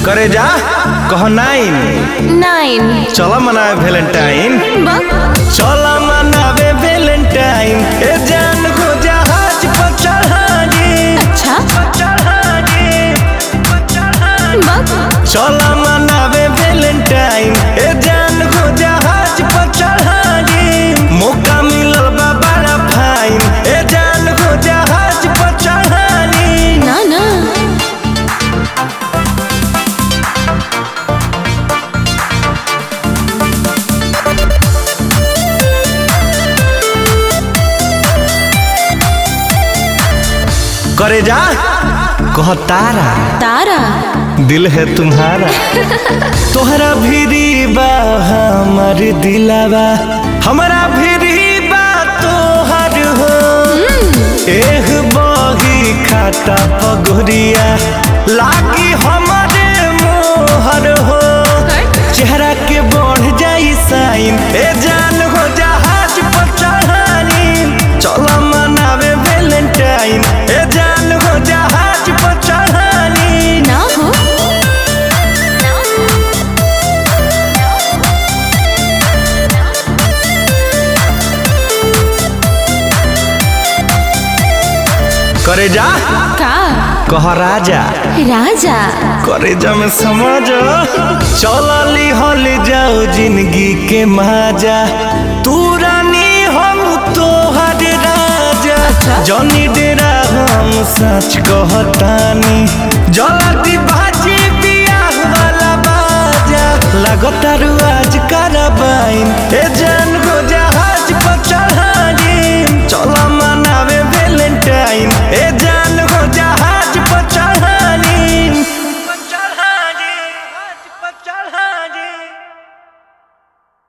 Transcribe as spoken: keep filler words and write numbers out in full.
करे जा कह नाइन नाइन चला मनावे वैलेंटाइन चला मनावे वैलेंटाइन ए जान को जहाज पर चढ़ागे अच्छा चला मनावे वैलेंटाइन ए जान को जहाज पर चढ़ागे मौका मिलल बा बड़ा फाइन ए जान को जहाज पर चढ़ागे ना ना करे जा कह तारा तारा दिल है तुम्हारा तोहरा भिरी बा हमर दिलावा हमारा भिरी बा तोहर हो एह बही खाता पगुरिया लागी हमारे मोहर हो चेहरा के बढ़ जाई साइन ए जान हो जहाज पर चढ़ानी चला मनावे वैलेंटाइन ए जान हो जहाज पर चढ़ानी ना हो करे जा का कह राजा राजा करे जा में समझ चलली हल जाओ जिंदगी के माजा तू रानी हम तोहर राजा जनी डेरा हम सच कहतानी जल्दी बाजी बियाह वाला बाजा लगता आज करबाइन